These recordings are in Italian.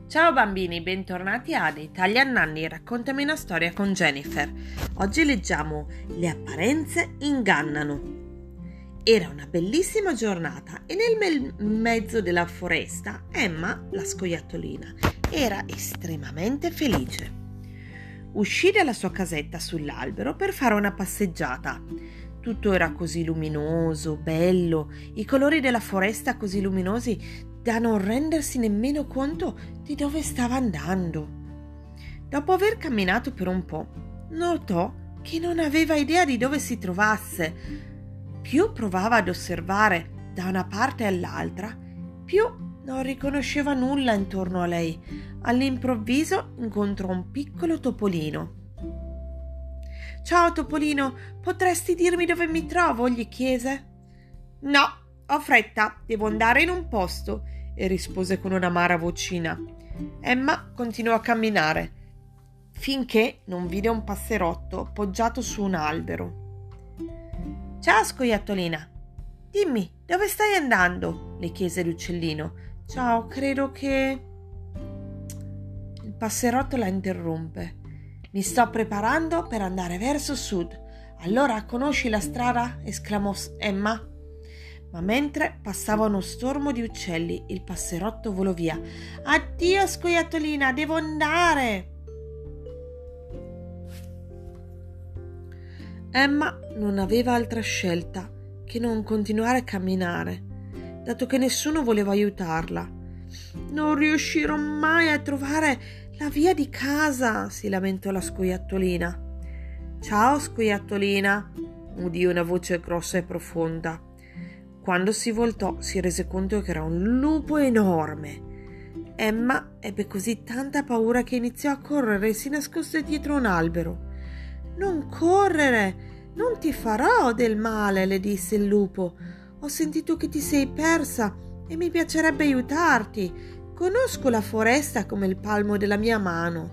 Ciao bambini, bentornati ad Italian Nanny, raccontami una storia con Jennifer. Oggi leggiamo Le apparenze ingannano. Era una bellissima giornata e nel mezzo della foresta Emma, la scoiattolina, era estremamente felice. Uscì dalla sua casetta sull'albero per fare una passeggiata. Tutto era così luminoso, bello, i colori della foresta così luminosi da non rendersi nemmeno conto di dove stava andando. Dopo aver camminato per un po', notò che non aveva idea di dove si trovasse. Più provava ad osservare da una parte all'altra, più non riconosceva nulla intorno a lei. All'improvviso incontrò un piccolo topolino. «Ciao topolino, potresti dirmi dove mi trovo?» gli chiese. «No, ho fretta, devo andare in un posto», e rispose con un'amara vocina. Emma continuò a camminare finché non vide un passerotto appoggiato su un albero. «Ciao scoiattolina, dimmi, dove stai andando?» le chiese l'uccellino. «Ciao, credo che...» Il passerotto la interrompe. «Mi sto preparando per andare verso sud. Allora conosci la strada?» esclamò Emma. Ma mentre passava uno stormo di uccelli, il passerotto volò via. «Addio scoiattolina, devo andare!» Emma non aveva altra scelta che non continuare a camminare, dato che nessuno voleva aiutarla. «Non riuscirò mai a trovare la via di casa», si lamentò la scoiattolina. «Ciao scoiattolina», udì una voce grossa e profonda. Quando si voltò si rese conto che era un lupo enorme. Emma ebbe così tanta paura che iniziò a correre e si nascose dietro un albero. «Non correre, non ti farò del male», le disse il lupo. «Ho sentito che ti sei persa e mi piacerebbe aiutarti. Conosco la foresta come il palmo della mia mano».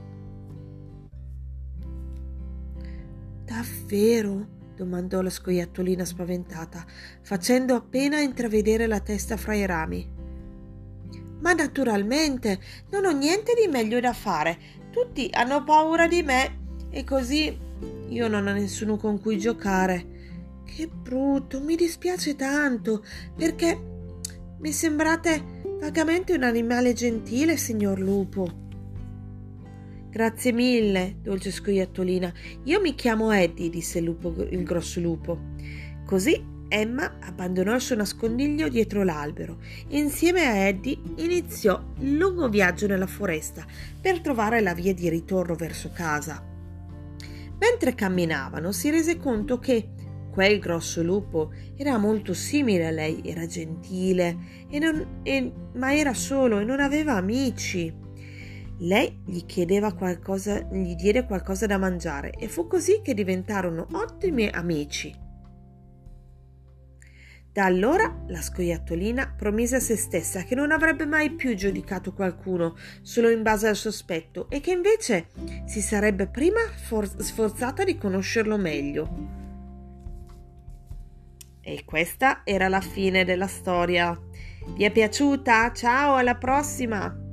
«Davvero?» domandò la scoiattolina spaventata, facendo appena intravedere la testa fra i rami. «Ma naturalmente, non ho niente di meglio da fare. Tutti hanno paura di me e così io non ho nessuno con cui giocare. Che brutto, mi dispiace tanto, perché mi sembrate vagamente un animale gentile, signor lupo». «Grazie mille, dolce scoiattolina. Io mi chiamo Eddie», disse il grosso lupo. Così Emma abbandonò il suo nascondiglio dietro l'albero e insieme a Eddie iniziò il lungo viaggio nella foresta per trovare la via di ritorno verso casa. Mentre camminavano si rese conto che quel grosso lupo era molto simile a lei, era gentile, ma era solo e non aveva amici. Lei gli diede qualcosa da mangiare e fu così che diventarono ottimi amici. Da allora la scoiattolina promise a se stessa che non avrebbe mai più giudicato qualcuno solo in base al sospetto e che invece si sarebbe prima sforzata di conoscerlo meglio. E questa era la fine della storia. Vi è piaciuta? Ciao, alla prossima!